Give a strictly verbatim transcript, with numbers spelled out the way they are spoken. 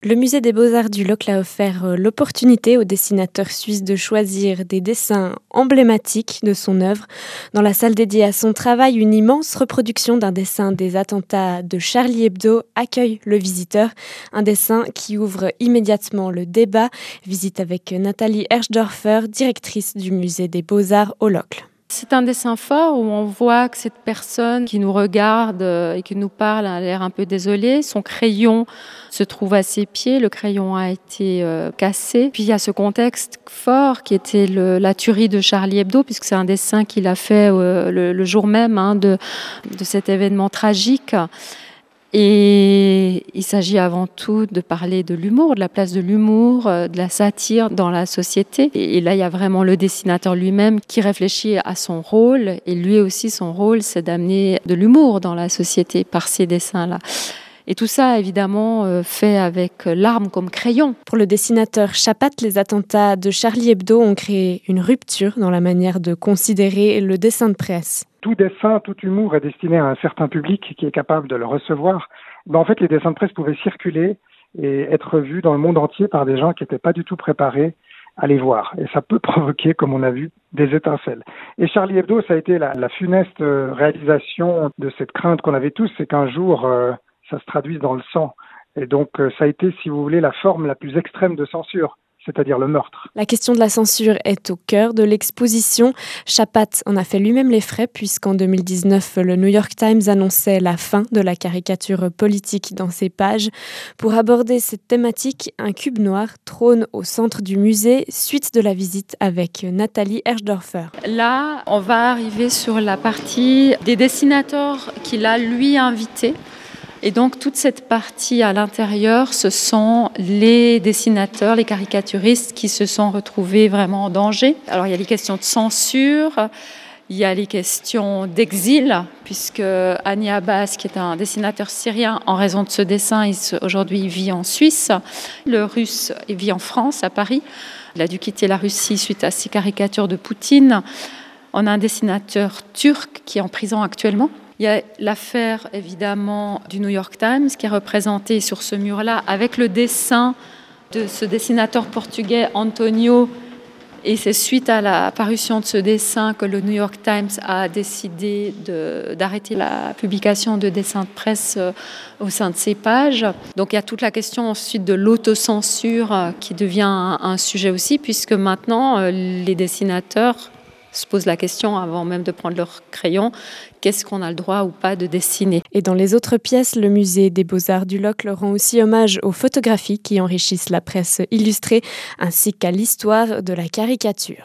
Le musée des beaux-arts du Locle a offert euh, l'opportunité au dessinateur suisse de choisir des dessins emblématiques de son œuvre. Dans la salle dédiée à son travail, une immense reproduction d'un dessin des attentats de Charlie Hebdo accueille le visiteur. Un dessin qui ouvre immédiatement le débat. Visite avec Nathalie Herschdorfer, directrice du musée des beaux-arts au Locle. C'est un dessin fort où on voit que cette personne qui nous regarde et qui nous parle a l'air un peu désolée. Son crayon se trouve à ses pieds, le crayon a été euh, cassé. Puis il y a ce contexte fort qui était le, la tuerie de Charlie Hebdo, puisque c'est un dessin qu'il a fait euh, le, le jour même hein, de, de cet événement tragique. Et il s'agit avant tout de parler de l'humour, de la place de l'humour, de la satire dans la société. Et là, il y a vraiment le dessinateur lui-même qui réfléchit à son rôle. Et lui aussi, son rôle, c'est d'amener de l'humour dans la société par ces dessins-là. Et tout ça, évidemment, fait avec l'arme comme crayon. Pour le dessinateur Chapat, les attentats de Charlie Hebdo ont créé une rupture dans la manière de considérer le dessin de presse. Tout dessin, tout humour est destiné à un certain public qui est capable de le recevoir. Ben, en fait, les dessins de presse pouvaient circuler et être vus dans le monde entier par des gens qui n'étaient pas du tout préparés à les voir. Et ça peut provoquer, comme on a vu, des étincelles. Et Charlie Hebdo, ça a été la, la funeste réalisation de cette crainte qu'on avait tous, c'est qu'un jour, euh, ça se traduise dans le sang. Et donc, euh, ça a été, si vous voulez, la forme la plus extrême de censure, c'est-à-dire le meurtre. La question de la censure est au cœur de l'exposition. Chapat en a fait lui-même les frais puisqu'en deux mille dix-neuf, le New York Times annonçait la fin de la caricature politique dans ses pages. Pour aborder cette thématique, un cube noir trône au centre du musée, suite de la visite avec Nathalie Herschdorfer. Là, on va arriver sur la partie des dessinateurs qu'il a lui invités. Et donc, toute cette partie à l'intérieur, ce sont les dessinateurs, les caricaturistes qui se sont retrouvés vraiment en danger. Alors, il y a les questions de censure, il y a les questions d'exil, puisque Hani Abbas, qui est un dessinateur syrien, en raison de ce dessin, il se, aujourd'hui il vit en Suisse. Le russe, il vit en France, à Paris. Il a dû quitter la Russie suite à ces caricatures de Poutine. On a un dessinateur turc qui est en prison actuellement. Il y a l'affaire, évidemment, du New York Times qui est représentée sur ce mur-là avec le dessin de ce dessinateur portugais, Antonio. Et c'est suite à la parution de ce dessin que le New York Times a décidé de, d'arrêter la publication de dessins de presse au sein de ses pages. Donc il y a toute la question ensuite de l'autocensure qui devient un, un sujet aussi, puisque maintenant, les dessinateurs se posent la question, avant même de prendre leur crayon, qu'est-ce qu'on a le droit ou pas de dessiner. Et dans les autres pièces, le musée des beaux-arts du Locle rend aussi hommage aux photographies qui enrichissent la presse illustrée, ainsi qu'à l'histoire de la caricature.